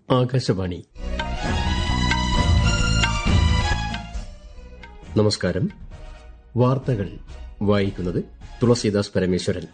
ആകാശവാണി. നമസ്കാരം. വാർത്തകൾ വായിക്കുന്നത് തുളസീദാസ് പരമേശ്വരൻ.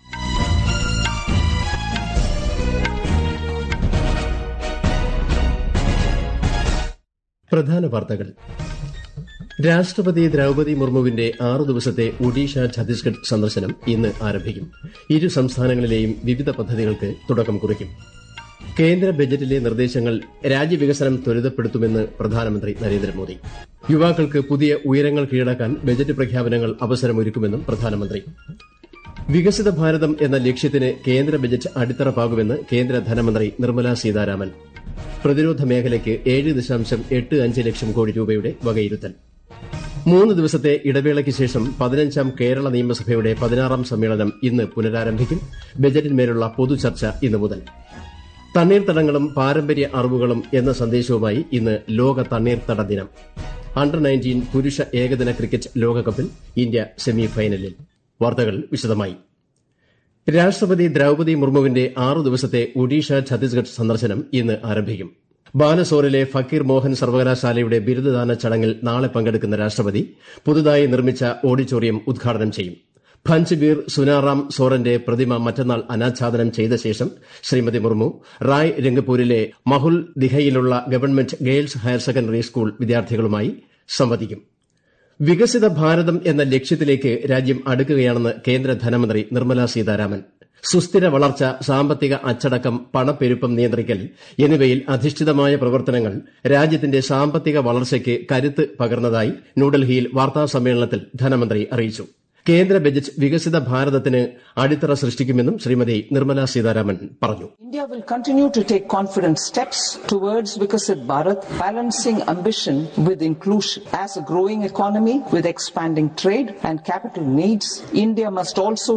പ്രധാന വാർത്തകൾ. രാഷ്ട്രപതി ദ്രൌപദി മുർമുവിന്റെ 6 ദിവസത്തെ ഒഡീഷ ഛത്തീസ്ഗഡ് സന്ദർശനം ഇന്ന് ആരംഭിക്കും. ഇരു സംസ്ഥാനങ്ങളിലെയും വിവിധ പദ്ധതികൾക്ക് തുടക്കം കുറിക്കും. കേന്ദ്ര ബജറ്റിലെ നിർദ്ദേശങ്ങൾ രാജ്യവികസനം ത്വരിതപ്പെടുത്തുമെന്ന് പ്രധാനമന്ത്രി നരേന്ദ്രമോദി. യുവാക്കൾക്ക് പുതിയ ഉയരങ്ങൾ കീഴടക്കാൻ ബജറ്റ് പ്രഖ്യാപനങ്ങൾ അവസരമൊരുക്കുമെന്നും പ്രധാനമന്ത്രി. വികസിത ഭാരതം എന്ന ലക്ഷ്യത്തിന് കേന്ദ്ര ബജറ്റ് അടിത്തറ പാകുമെന്ന് കേന്ദ്ര ധനമന്ത്രി നിർമ്മലാ സീതാരാമൻ. പ്രതിരോധ മേഖലയ്ക്ക് 7.85 ലക്ഷം കോടി രൂപയുടെ വകയിരുത്തൽ. 3 ദിവസത്തെ ഇടവേളയ്ക്ക് ശേഷം 15ാം കേരള നിയമസഭയുടെ 16ാം സമ്മേളനം ഇന്ന് പുനരാരംഭിക്കും. ബജറ്റിന്മേലുള്ള പൊതുചർച്ച ഇന്നു മുതൽ. തണ്ണീർത്തടങ്ങളും പാരമ്പര്യ അറിവുകളും എന്ന സന്ദേശവുമായി ഇന്ന് ലോക തണ്ണീർത്തട ദിനം. അണ്ടർ-19 പുരുഷ ഏകദിന ക്രിക്കറ്റ് ലോകകപ്പിൽ ഇന്ത്യ സെമി ഫൈനലിൽ. വാർത്തകൾ വിശദമായി. രാഷ്ട്രപതി ദ്രൌപദി മുർമുവിന്റെ 6 ദിവസത്തെ ഒഡീഷ ഛത്തീസ്ഗഡ് സന്ദർശനം ഇന്ന് ആരംഭിക്കും. ബാലസോറിലെ ഫക്കീർ മോഹൻ സർവകലാശാലയുടെ ബിരുദദാന ചടങ്ങിൽ നാളെ പങ്കെടുക്കുന്ന രാഷ്ട്രപതി പുതുതായി നിർമ്മിച്ച ഓഡിറ്റോറിയം ഉദ്ഘാടനം ചെയ്യും. ഭഞ്ച്ബീർ സുനാറാം സോറന്റെ പ്രതിമ മറ്റന്നാൾ അനാച്ഛാദനം ചെയ്ത ശേഷം ശ്രീമതി മുർമു റായ് രംഗപൂരിലെ മഹുൽ ദിഹയിലുള്ള government girls higher secondary school വിദ്യാർത്ഥികളുമായി സംവദിക്കും. വികസിത ഭാരതം എന്ന ലക്ഷ്യത്തിലേക്ക് രാജ്യം അടുക്കുകയാണെന്ന് കേന്ദ്ര ധനമന്ത്രി നിർമ്മലാ സീതാരാമൻ. സുസ്ഥിര വളർച്ച, സാമ്പത്തിക അച്ചടക്കം, പണപ്പെരുപ്പം നിയന്ത്രിക്കൽ എന്നിവയിൽ അധിഷ്ഠിതമായ പ്രവർത്തനങ്ങൾ രാജ്യത്തിന്റെ സാമ്പത്തിക വളർച്ചയ്ക്ക് കരുത്ത് പകർന്നതായി ന്യൂഡൽഹിയിൽ വാർത്താസമ്മേളനത്തിൽ ധനമന്ത്രി അറിയിച്ചു. കേന്ദ്ര ബജറ്റ് വികസിത ഭാരതത്തിന് അടിത്തറ സൃഷ്ടിക്കുമെന്നും ശ്രീമതി നിർമ്മലാ സീതാരാമൻ പറഞ്ഞു. India will continue to take confident steps towards Viksit Bharat, balancing ambition with inclusion. As a growing economy with expanding trade and capital needs, India must also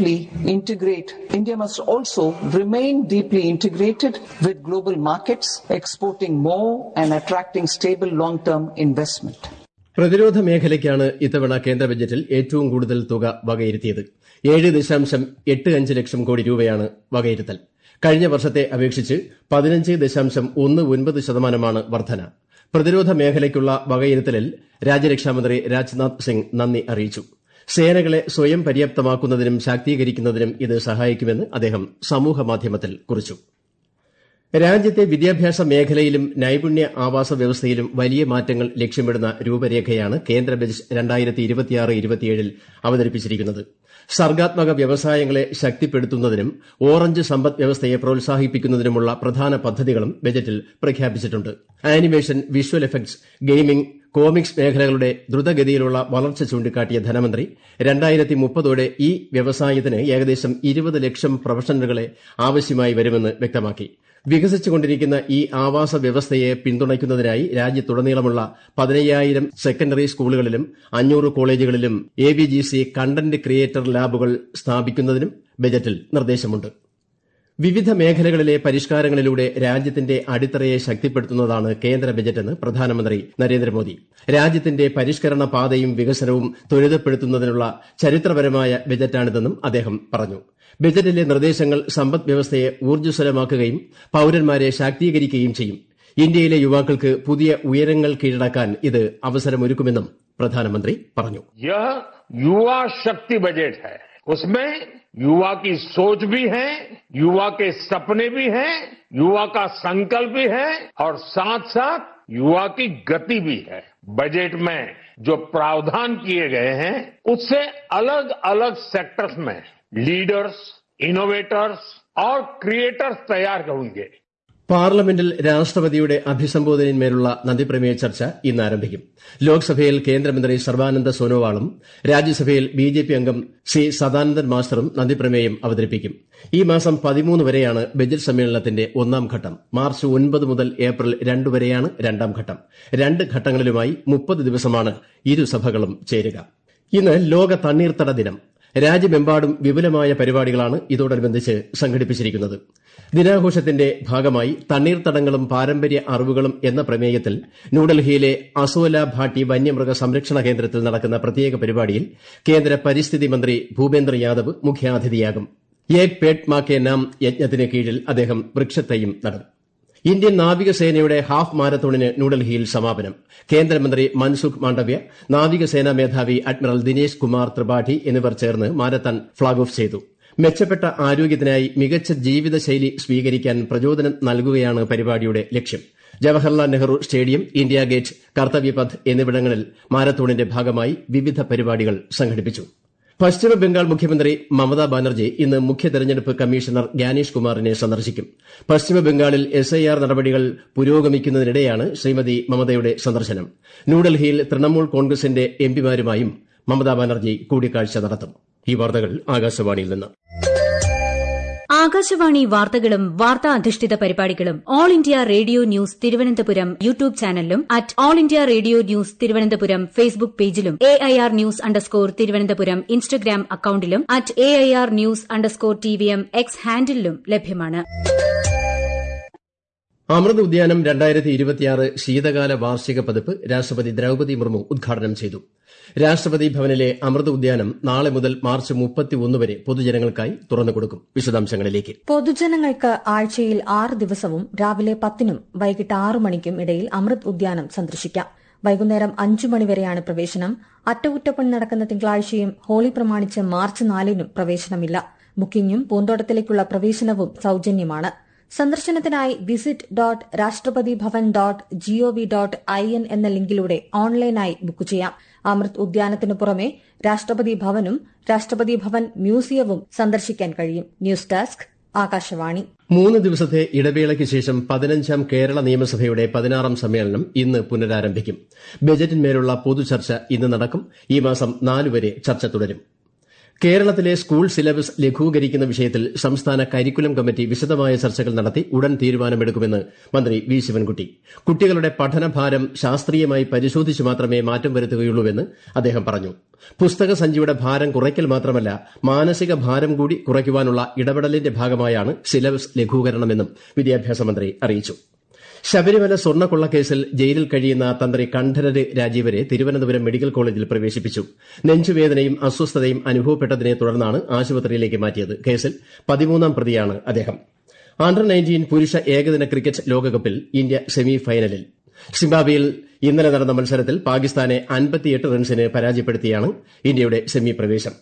remain deeply integrated with global markets, exporting more and attracting stable long-term investment. പ്രതിരോധ മേഖലയ്ക്കാണ് ഇത്തവണ കേന്ദ്ര ബജറ്റിൽ ഏറ്റവും കൂടുതൽ തുക വകയിരുത്തിയത്. 7.85 ലക്ഷം കോടി രൂപയാണ് വകയിരുത്തൽ. കഴിഞ്ഞ വർഷത്തെ അപേക്ഷിച്ച് 15.19% വർധന. പ്രതിരോധ മേഖലയ്ക്കുള്ള വകയിരുത്തലിൽ രാജ്യരക്ഷാമന്ത്രി രാജ്നാഥ് സിംഗ് നന്ദി അറിയിച്ചു. സേനകളെ സ്വയം പര്യാപ്തമാക്കുന്നതിനും ശാക്തീകരിക്കുന്നതിനും ഇത് സഹായിക്കുമെന്ന് അദ്ദേഹം സമൂഹമാധ്യമത്തിൽ കുറിച്ചു. രാജ്യത്തെ വിദ്യാഭ്യാസ മേഖലയിലും നൈപുണ്യ ആവാസ വ്യവസ്ഥയിലും വലിയ മാറ്റങ്ങൾ ലക്ഷ്യമിടുന്ന രൂപരേഖയാണ് കേന്ദ്ര ബജറ്റ് 2026-27 അവതരിപ്പിച്ചിരിക്കുന്നത്. സർഗ്ഗാത്മക വ്യവസായങ്ങളെ ശക്തിപ്പെടുത്തുന്നതിനും ഓറഞ്ച് സമ്പദ് വ്യവസ്ഥയെ പ്രോത്സാഹിപ്പിക്കുന്നതിനുമുള്ള പ്രധാന പദ്ധതികളും ബജറ്റിൽ പ്രഖ്യാപിച്ചിട്ടുണ്ട്. Animation, visual effects, gaming, comics മേഖലകളുടെ ദ്രുതഗതിയിലുള്ള വളർച്ച ചൂണ്ടിക്കാട്ടിയ ധനമന്ത്രി 2030ഓടെ ഈ വ്യവസായത്തിന് ഏകദേശം 20 ലക്ഷം പ്രൊഫഷണലുകളെ ആവശ്യമായി വരുമെന്ന് വ്യക്തമാക്കി. വികസിച്ചുകൊണ്ടിരിക്കുന്ന ഈ ആവാസ വ്യവസ്ഥയെ പിന്തുണയ്ക്കുന്നതിനായി രാജ്യത്തുടനീളമുള്ള 15,000 സെക്കൻഡറി സ്കൂളുകളിലും 500 കോളേജുകളിലും AVGC കണ്ടന്റ് ക്രിയേറ്റർ ലാബുകൾ സ്ഥാപിക്കുന്നതിനും ബജറ്റിൽ നിർദ്ദേശമുണ്ട്. വിവിധ മേഖലകളിലെ പരിഷ്കാരങ്ങളിലൂടെ രാജ്യത്തിന്റെ അടിത്തറയെ ശക്തിപ്പെടുത്തുന്നതാണ് കേന്ദ്ര ബജറ്റെന്ന് പ്രധാനമന്ത്രി നരേന്ദ്രമോദി. രാജ്യത്തിന്റെ പരിഷ്കരണ പാതയും വികസനവും ത്വരിതപ്പെടുത്തുന്നതിനുള്ള ചരിത്രപരമായ ബജറ്റാണിതെന്നും അദ്ദേഹം പറഞ്ഞു. ബജറ്റിലെ നിർദ്ദേശങ്ങൾ സമ്പദ് വ്യവസ്ഥയെ ഊർജ്ജസ്വലമാക്കുകയും പൌരന്മാരെ ശാക്തീകരിക്കുകയും ചെയ്യും. ഇന്ത്യയിലെ യുവാക്കൾക്ക് പുതിയ ഉയരങ്ങൾ കീഴടക്കാൻ ഇത് അവസരമൊരുക്കുമെന്നും പ്രധാനമന്ത്രി പറഞ്ഞു. युवा शक्ति बजट है, उसमें युवा की सोच भी है, युवा के सपने भी हैं, युवा का संकल्प भी है और साथ साथ युवा की गति भी है. बजट में जो प्रावधान किए गए हैं उससे अलग अलग सेक्टर्स में लीडर्स, इनोवेटर्स और क्रिएटर्स तैयार होंगे. പാർലമെന്റിൽ രാഷ്ട്രപതിയുടെ അഭിസംബോധനയിന്മേലുള്ള നന്ദിപ്രമേയ ചർച്ച ഇന്ന് ആരംഭിക്കും. ലോക്സഭയിൽ കേന്ദ്രമന്ത്രി സർബാനന്ദ സോനോവാളും രാജ്യസഭയിൽ BJP അംഗം സി സദാനന്ദൻ മാസ്റ്ററും നന്ദിപ്രമേയം അവതരിപ്പിക്കും. ഈ മാസം 13 വരെയാണ് ബജറ്റ് സമ്മേളനത്തിന്റെ 1ാം ഘട്ടം. മാർച്ച് 9 മുതൽ ഏപ്രിൽ 2 വരെയാണ് 2ാം ഘട്ടം. 2 ഘട്ടങ്ങളിലുമായി 30 ദിവസമാണ് ഇരുസഭകളും ചേരുക. ഇന്ന് ലോക തണ്ണീർത്തട ദിനം. രാജ്യമെമ്പാടും വിപുലമായ പരിപാടികളാണ് ഇതോടനുബന്ധിച്ച് സംഘടിപ്പിച്ചിരിക്കുന്നത്. ദിനാഘോഷത്തിന്റെ ഭാഗമായി തണ്ണീർത്തടങ്ങളും പാരമ്പര്യ അറിവുകളും എന്ന പ്രമേയത്തിൽ ന്യൂഡൽഹിയിലെ അസോല ഭാട്ടി വന്യമൃഗ സംരക്ഷണ കേന്ദ്രത്തിൽ നടക്കുന്ന പ്രത്യേക പരിപാടിയിൽ കേന്ദ്ര പരിസ്ഥിതി മന്ത്രി ഭൂപേന്ദ്ര യാദവ് മുഖ്യാതിഥിയാകും. ഏക് പേഡ് മാ കെ നാം യജ്ഞത്തിന് കീഴിൽ അദ്ദേഹം വൃക്ഷത്തൈയും നടും. ഇന്ത്യൻ നാവികസേനയുടെ ഹാഫ് മാരത്തോണിന് ന്യൂഡൽഹിയിൽ സമാപനം. കേന്ദ്രമന്ത്രി മൻസുഖ് മാണ്ഡവ്യ, നാവികസേനാ മേധാവി അഡ്മിറൽ ദിനേശ് കുമാർ ത്രിപാഠി എന്നിവർ ചേർന്ന് മാരത്തൺ ഫ്ളാഗ് ഓഫ് ചെയ്തു. മെച്ചപ്പെട്ട ആരോഗ്യത്തിനായി മികച്ച ജീവിതശൈലി സ്വീകരിക്കാൻ പ്രചോദനം നൽകുകയാണ് പരിപാടിയുടെ ലക്ഷ്യം. Jawaharlal Nehru stadium, India Gate, Kartavyapath എന്നിവിടങ്ങളിൽ മാരത്തോണിന്റെ ഭാഗമായി വിവിധ പരിപാടികൾ സംഘടിപ്പിച്ചു. പശ്ചിമബംഗാൾ മുഖ്യമന്ത്രി മമതാ ബാനർജി ഇന്ന് മുഖ്യ തെരഞ്ഞെടുപ്പ് കമ്മീഷണർ ഗ്യാനേഷ് കുമാറിനെ സന്ദർശിക്കും. പശ്ചിമബംഗാളിൽ SIR നടപടികൾ പുരോഗമിക്കുന്നതിനിടെയാണ് ശ്രീമതി മമതയുടെ സന്ദർശനം. ന്യൂഡൽഹിയിൽ തൃണമൂൽ കോൺഗ്രസിന്റെ എംപിമാരുമായും മമതാ ബാനർജി കൂടിക്കാഴ്ച നടത്തും. ഈ വാർത്തകൾ ആകാശവാണിയിൽ നിന്ന്. ആകാശവാണി വാർത്തകളും വാർത്താ അധിഷ്ഠിത പരിപാടികളും All India Radio News Thiruvananthapuram YouTube ചാനലിലും All India Radio News Thiruvananthapuram Facebook പേജിലും AIR ന്യൂസ് തിരുവനന്തപുരം ഇൻസ്റ്റഗ്രാം അക്കൌണ്ടിലും AIR ന്യൂസ് TVM X ഹാൻഡിലും ലഭ്യമാണ്. അമൃത് ഉദ്യാനം 2026 ശീതകാല വാർഷിക പതിപ്പ് രാഷ്ട്രപതി ദ്രൌപദി മുർമു ഉദ്ഘാടനം ചെയ്തു. രാഷ്ട്രപതി ഭവനിലെ അമൃത് ഉദ്യാനം നാളെ മുതൽ മാർച്ച് 31 വരെ പൊതുജനങ്ങൾക്കായി തുറന്നുകൊടുക്കും. വിശദാംശങ്ങളിലേക്ക്. പൊതുജനങ്ങൾക്ക് ആഴ്ചയിൽ 6 ദിവസവും രാവിലെ 10നും വൈകിട്ട് 6 മണിക്കും ഇടയിൽ അമൃത് ഉദ്യാനം സന്ദർശിക്കാം. വൈകുന്നേരം 5 മണിവരെയാണ് പ്രവേശനം. അറ്റകുറ്റപ്പണി നടക്കുന്ന തിങ്കളാഴ്ചയും ഹോളി പ്രമാണിച്ച് മാർച്ച് 4നും പ്രവേശനമില്ല. ബുക്കിംഗും പൂന്തോട്ടത്തിലേക്കുള്ള പ്രവേശനവും സൌജന്യമാണ്. സന്ദർശനത്തിനായി visit.rashtrapatiBhavan.gov.in എന്ന ലിങ്കിലൂടെ ഓൺലൈനായി ബുക്ക് ചെയ്യാം. അമൃത് ഉദ്യാനത്തിനു പുറമെ രാഷ്ട്രപതി ഭവനും രാഷ്ട്രപതി ഭവൻ മ്യൂസിയവും സന്ദർശിക്കാൻ കഴിയും. News desk, Akashvani. 3 ദിവസത്തെ ഇടവേളയ്ക്ക് ശേഷം 15ാം കേരള നിയമസഭയുടെ 16ാം സമ്മേളനം ഇന്ന് പുനരാരംഭിക്കും. ബജറ്റിന്മേലുള്ള പൊതുചർച്ച ഇന്ന് നടക്കും. ഈ മാസം 4 വരെ ചർച്ച തുടരും. കേരളത്തിലെ സ്കൂൾ സിലബസ് ലഘൂകരിക്കുന്ന വിഷയത്തിൽ സംസ്ഥാന കരിക്കുലം കമ്മിറ്റി വിശദമായ ചർച്ചകൾ നടത്തി ഉടൻ തീരുമാനമെടുക്കുമെന്ന് മന്ത്രി വി ശിവൻകുട്ടി. കുട്ടികളുടെ പഠനഭാരം ശാസ്ത്രീയമായി പരിശോധിച്ച് മാത്രമേ മാറ്റം വരുത്തുകയുള്ളൂവെന്ന് അദ്ദേഹം പറഞ്ഞു. പുസ്തക സഞ്ചിയുടെ ഭാരം കുറയ്ക്കൽ മാത്രമല്ല, മാനസിക ഭാരം കൂടി കുറയ്ക്കുവാനുള്ള ഇടപെടലിന്റെ ഭാഗമായാണ് സിലബസ് ലഘൂകരണമെന്നും വിദ്യാഭ്യാസ മന്ത്രി അറിയിച്ചു. ശബരിമല സ്വർണ്ണക്കൊള്ളക്കേസിൽ ജയിലിൽ കഴിയുന്ന തന്ത്രി കണ്ഠരര് രാജീവരെ തിരുവനന്തപുരം മെഡിക്കൽ കോളേജിൽ പ്രവേശിപ്പിച്ചു. നെഞ്ചുവേദനയും അസ്വസ്ഥതയും അനുഭവപ്പെട്ടതിനെ തുടർന്നാണ് ആശുപത്രിയിലേക്ക് മാറ്റിയത്. കേസിൽ 13ാം പ്രതിയാണ് അദ്ദേഹം. അണ്ടർ 19 പുരുഷ ഏകദിന ക്രിക്കറ്റ് ലോകകപ്പിൽ ഇന്ത്യ സെമി ഫൈനലിൽ. സിംബാബ്വേയിൽ ഇന്നലെ നടന്ന മത്സരത്തിൽ പാകിസ്ഥാനെ 58 റൺസിന് പരാജയപ്പെടുത്തിയാണ് ഇന്ത്യയുടെ സെമി പ്രവേശം.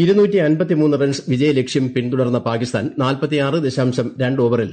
253 റൺസ് വിജയലക്ഷ്യം പിന്തുടർന്ന പാകിസ്ഥാൻ 46.2 ഓവറിൽ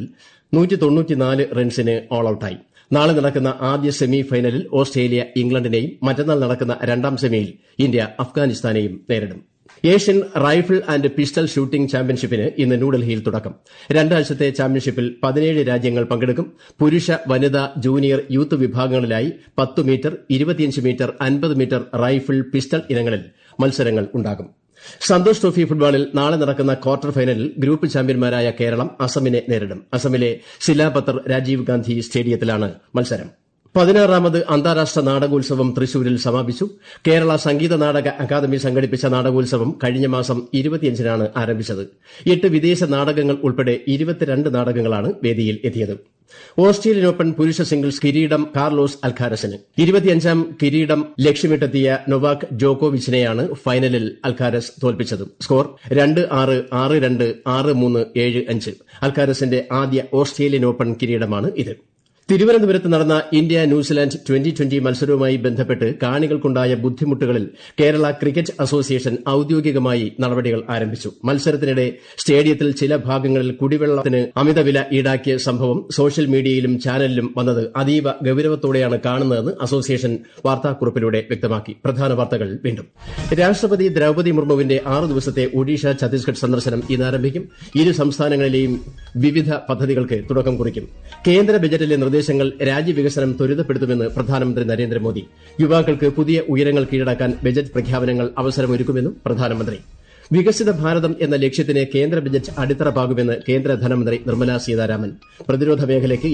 194 റൺസിന് ഓൾ ഔട്ടായി. നാളെ നടക്കുന്ന ആദ്യ സെമി ഫൈനലിൽ ഓസ്ട്രേലിയ ഇംഗ്ലണ്ടിനെയും മറ്റന്നാൾ നടക്കുന്ന 2ാം സെമിയിൽ ഇന്ത്യ അഫ്ഗാനിസ്ഥാനെയും നേരിടും. Asian rifle and pistol shooting ചാമ്പ്യൻഷിപ്പിന് ഇന്ന് ന്യൂഡൽഹിയിൽ തുടക്കം. 2 ആഴ്ചത്തെ ചാമ്പ്യൻഷിപ്പിൽ 17 രാജ്യങ്ങൾ പങ്കെടുക്കും. പുരുഷ, വനിത, ജൂനിയർ, യൂത്ത് വിഭാഗങ്ങളിലായി 10 metre, 25 metre, 50 metre rifle, pistol ഇനങ്ങളിൽ മത്സരങ്ങൾ ഉണ്ടാകും. സന്തോഷ് ട്രോഫി ഫുട്ബോളിൽ നാളെ നടക്കുന്ന ക്വാർട്ടർ ഫൈനലിൽ ഗ്രൂപ്പ് ചാമ്പ്യന്മാരായ കേരളം അസമിനെ നേരിടും. അസമിലെ സിലാപത്തർ രാജീവ് ഗാന്ധി സ്റ്റേഡിയത്തിലാണ് മത്സരം. 16ാമത് അന്താരാഷ്ട്ര നാടകോത്സവം തൃശൂരിൽ സമാപിച്ചു. കേരള സംഗീത നാടക അക്കാദമി സംഘടിപ്പിച്ച നാടകോത്സവം കഴിഞ്ഞ മാസം 25-നാണ് ആരംഭിച്ചത്. 8 വിദേശ നാടകങ്ങൾ ഉൾപ്പെടെ 22 നാടകങ്ങളാണ് വേദിയിൽ എത്തിയത്. ഓസ്ട്രേലിയൻ ഓപ്പൺ പുരുഷ സിംഗിൾസ് കിരീടം കാർലോസ് അൽക്കാരസിന്. 25ാം കിരീടം ലക്ഷ്യമിട്ടെത്തിയ നൊവാക് ജോക്കോവിച്ചിനെയാണ് ഫൈനലിൽ അൽക്കാരസ് തോൽപ്പിച്ചത്. സ്കോർ 2-6, 6-2, 6-3, 7-5. അൽക്കാരസിന്റെ ആദ്യ ഓസ്ട്രേലിയൻ ഓപ്പൺ കിരീടമാണ് ഇത്. തിരുവനന്തപുരത്ത് നടന്ന ഇന്ത്യ ന്യൂസിലാൻഡ് 2020 മത്സരവുമായി ബന്ധപ്പെട്ട് കാണികൾക്കുണ്ടായ ബുദ്ധിമുട്ടുകളിൽ കേരള ക്രിക്കറ്റ് അസോസിയേഷൻ ഔദ്യോഗികമായി നടപടികൾ ആരംഭിച്ചു. മത്സരത്തിനിടെ സ്റ്റേഡിയത്തിൽ ചില ഭാഗങ്ങളിൽ കുടിവെള്ളത്തിന് അമിതവില ഈടാക്കിയ സംഭവം സോഷ്യൽ മീഡിയയിലും ചാനലിലും വന്നത് അതീവ ഗൌരവത്തോടെയാണ് കാണുന്നതെന്ന് അസോസിയേഷൻ വാർത്താക്കുറിപ്പിലൂടെ വ്യക്തമാക്കി. പ്രധാന വാർത്തകൾ വീണ്ടും. രാഷ്ട്രപതി ദ്രൌപദി മുർമുവിന്റെ 6 ദിവസത്തെ ഒഡീഷ ഛത്തീസ്ഗഡ് സന്ദർശനം ഇന്ന് ആരംഭിക്കും. ഇരു സംസ്ഥാനങ്ങളിലെയും വിവിധ പദ്ധതികൾക്ക് തുടക്കം കുറിക്കും. കേന്ദ്ര ബജറ്റിലെ നിർദ്ദേശങ്ങൾ രാജ്യവികസനം ത്വരിതപ്പെടുത്തുമെന്ന് പ്രധാനമന്ത്രി നരേന്ദ്രമോദി. യുവാക്കൾക്ക് പുതിയ ഉയരങ്ങൾ കീഴടക്കാൻ ബജറ്റ് പ്രഖ്യാപനങ്ങൾ അവസരമൊരുക്കുമെന്നും പ്രധാനമന്ത്രി. വികസിത ഭാരതം എന്ന ലക്ഷ്യത്തിന് കേന്ദ്ര ബജറ്റ് അടിത്തറ പാകുമെന്ന് കേന്ദ്ര ധനമന്ത്രി നിർമ്മലാ സീതാരാമൻ. പ്രതിരോധ മേഖലയ്ക്ക്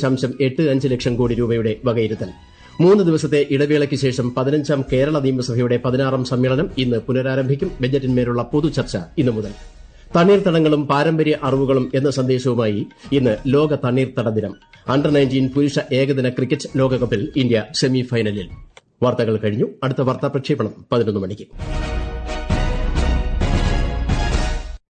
7.85 ലക്ഷം കോടി രൂപയുടെ വകയിരുത്തൽ. 3 ദിവസത്തെ ഇടവേളയ്ക്ക് ശേഷം 15ാം കേരള നിയമസഭയുടെ 16ാം സമ്മേളനം ഇന്ന് പുനരാരംഭിക്കും. ബജറ്റിന്മേലുള്ള പൊതുചർച്ച ഇന്നു മുതൽ. തണ്ണീർത്തടങ്ങളും പാരമ്പര്യ അറിവുകളും എന്ന സന്ദേശവുമായി ഇന്ന് ലോക തണ്ണീർത്തട ദിനം. അണ്ടർ 19 പുരുഷ ഏകദിന ക്രിക്കറ്റ് ലോകകപ്പിൽ ഇന്ത്യ സെമി ഫൈനലിൽ. വാർത്തകൾ കഴിഞ്ഞു. അടുത്ത വാർത്താ പ്രക്ഷേപണം 11 മണിക്ക്.